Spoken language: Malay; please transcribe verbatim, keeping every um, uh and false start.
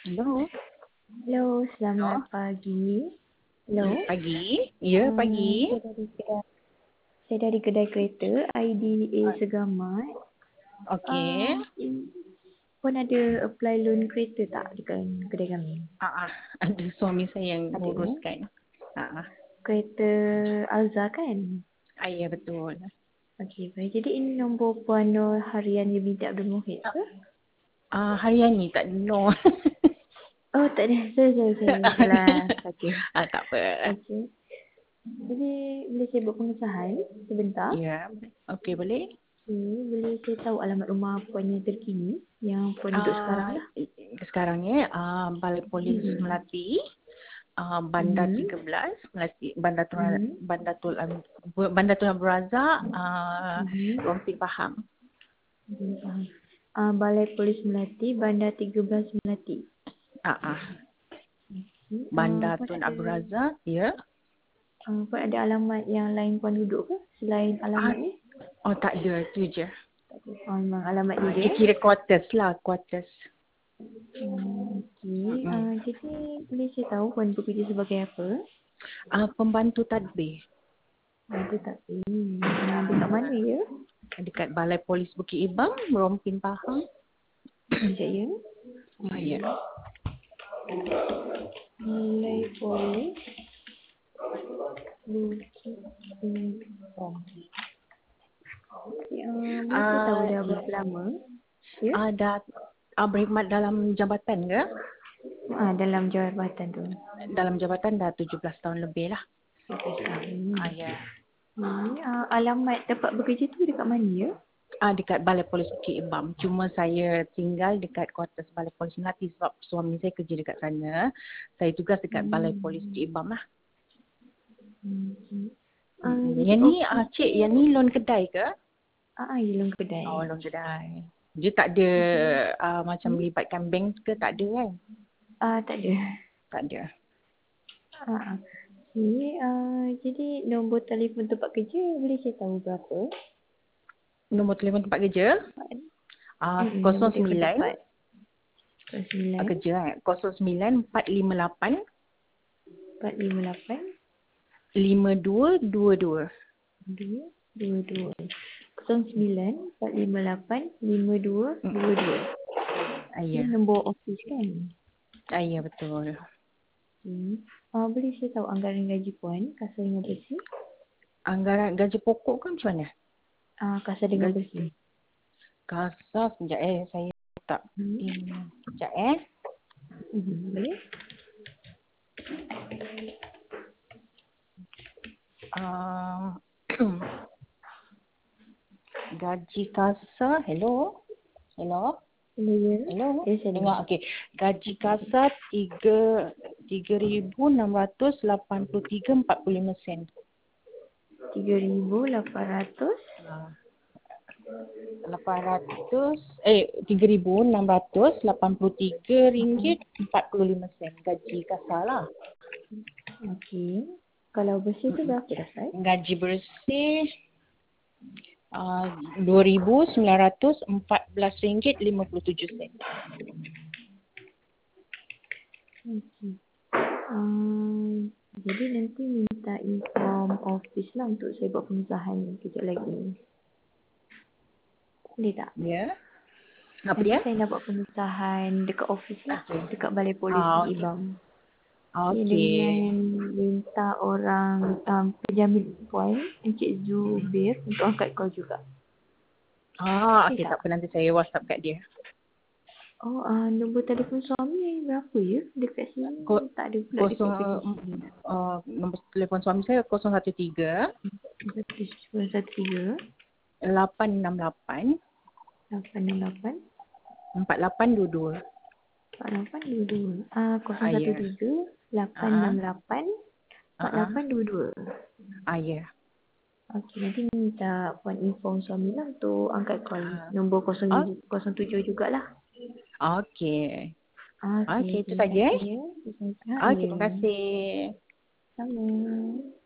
Hello. Hello, Hello. selamat pagi. Hmm, Hello. Pagi. Ya, Uh, pagi. saya dari kedai, saya dari kedai kereta I D A Ah, Segamat. Okey. Uh, pun ada apply loan kereta tak dekat kedai kami? Ah, ah. Ada suami saya yang Ada ya. nguruskan. Ah, ah. Kereta Alza kan? Ah, ya, betul. Okey, baik. Jadi ini nombor Puan Nur Harian Binti Abdul Muhid ke? Ah, harian ni tak no. Oh, tak ada. Sorry, sorry, sorry. Salah. Okey. ah, tak apa. Okey. Jadi boleh saya buat pengesahan sebentar? Ya. Okey, boleh? Okay, boleh saya tahu alamat rumah puan yang terkini yang puan duduk sekarang Ah, lah? sekarang ni ah, Balai Polis Hmm. Melati, ah, Bandar Hmm. tiga belas, Melati, Bandar Tun Hmm. Bandar Tun Bandar Tun Abdul Razak, ah, Hmm. Rompin Pahang. Hmm. Faham. Uh, Balai Polis Melati, Bandar tiga belas Melati. Ah, ah. Okay. Uh, Bandar puan Tun ada Abdul Razak, ya. uh, puan ada alamat yang lain puan duduk ke selain Ah, alamat ni? oh tak ada, tu je. Tak ada. Oh, memang alamat ni Ah, je. dia kira quarters lah, quarters. Hmm, okay. Mm-mm. Uh, jadi boleh saya tahu puan bekerja sebagai apa? Ah, pembantu tadbir. Ada tak? Hmm. Uh, dekat mana Ah, ya? dekat Balai Polis Bukit Ibang, Rompin Pahang. Sekejap ya. Ah, ya. Hmm. Balai Polis Bukit Bintang. Ya, boleh saya tahu Ah, dah berapa lama? Ya? ah, dah ah, berkhidmat dalam jabatan ke? Ah, dalam jawatan tu. Dalam jabatan dah tujuh belas tahun lebih lah. tujuh tahun. Ah, ya. Hmm, ah, alamat tempat bekerja tu dekat mana ya? Ah, dekat Balai Polis Bukit Ibang. Cuma saya tinggal dekat kuartus Balai Polis Melati sebab suami saya kerja dekat sana. Saya tugas dekat Balai Polis Hmm. Bukit Ibang lah. Hmm. hmm. Ah, Mm-mm. jadi Yang ni, ah, office tu, cik, yang ni loan kedai ke? ah, ah, Yulung Kedai. Oh, loan kedai. Dia tak ada Hmm. uh, macam Hmm? melibatkan bank ke, tak ada kan? Ah, tak ada. Tak ada. Ah, ah. Okay, ah, jadi nombor telefon tempat kerja boleh saya tahu berapa? Nombor telefon tempat kerja? Uh, Hmm, nombor kosong telefon sembilan tempat. uh, sembilan kerja kan? kosong sembilan empat lima lapan empat lima lapan lima dua dua dua. dua dua dua kosong sembilan empat lima lapan lima dua dua dua. Ah, Ini ya. nombor office kan? Ah, ya, betul. Hmm. Uh, boleh saya tahu anggaran gaji puan kasar dengan bersih? Anggaran gaji pokok kan macam mana? Uh, kasar dengan Gaji bersih. kasar sekejap eh. Saya tak Hmm. ingat. Sekejap eh. Hmm. Boleh? Uh, gaji kasar. Hello? Hello? Boleh ya? Hello? Ya, saya dengar. Dengar, okey. Gaji kasar tiga tiga ribu enam ratus lapan puluh tiga empat puluh lima sen. tiga ribu lapan ratus Ah, lapan ratus eh tiga ribu enam ratus lapan puluh tiga ringgit empat puluh lima sen gaji kasar lah. Okey. Kalau bersih tu Mm-mm. berapa dapat? Gaji bersih uh, dua ribu sembilan ratus empat belas ringgit lima puluh tujuh sen. Okey. Uh, jadi nanti minta inform office lah untuk saya buat pengesahan kejap lagi. Boleh tak? Ya. Apa Nanti dia? saya nak buat pengesahan dekat office lah. Okey. Dekat Balai Polis Ah, Bukit okey. Ibang. Okay, Okey. dengan minta orang um, penjamin puan Encik Mm-mm. Zubir untuk angkat call juga. Ah, Boleh okey, tak? tak apa, nanti saya WhatsApp kat dia. Oh, uh, nombor telefon suami berapa ya? Dekat Ko- sini tak ada pula kosong dekat kerja sini. uh, nombor telefon suami saya kosong satu tiga satu satu tiga lapan enam lapan lapan enam lapan empat lapan dua dua. empat lapan dua dua. Ah, kosong Ah, satu ya. tiga lapan Ah, enam lapan ah, empat ah. lapan dua dua. Ah, ya. Okey, nanti minta puan inform suami lah untuk angkat call. Ah, Nombor kosong ah. tujuh jugalah. Okey. Okey, Okey, itu terima saja kasih eh. ya. Terima kasih. Ha, Okey, ya. terima kasih. Sama.